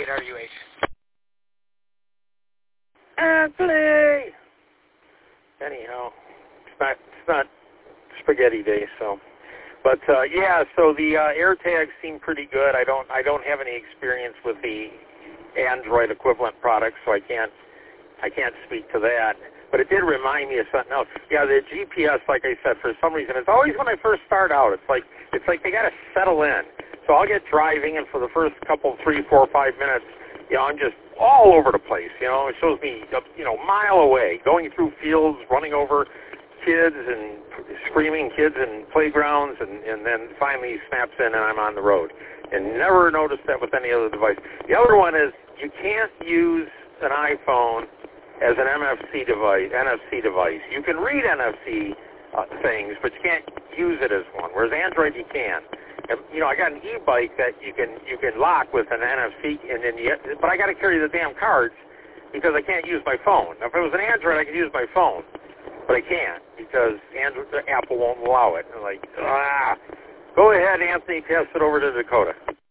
8RUH. Anthony! Anyhow, it's not spaghetti day, so. But yeah, so the AirTags seem pretty good. I don't have any experience with the Android equivalent products, so I can't speak to that. But it did remind me of something else. Yeah, the GPS, like I said, for some reason, it's always when I first start out. It's like they got to settle in. So I'll get driving, and for the first couple, 3, 4, 5 minutes, I'm just all over the place. It shows me, a mile away, going through fields, running over kids and screaming kids in playgrounds, and then finally snaps in, and I'm on the road. And never noticed that with any other device. The other one is you can't use an iPhone as an NFC device. You can read NFC things, but you can't use it as one. Whereas Android, you can. And, I got an e-bike that you can lock with an NFC, but I got to carry the damn cards because I can't use my phone. Now, if it was an Android, I could use my phone, but I can't because Apple won't allow it. I'm like, go ahead, Anthony, pass it over to Dakota.